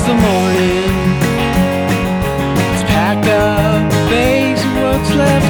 the morning. Let's pack up the bags and what's left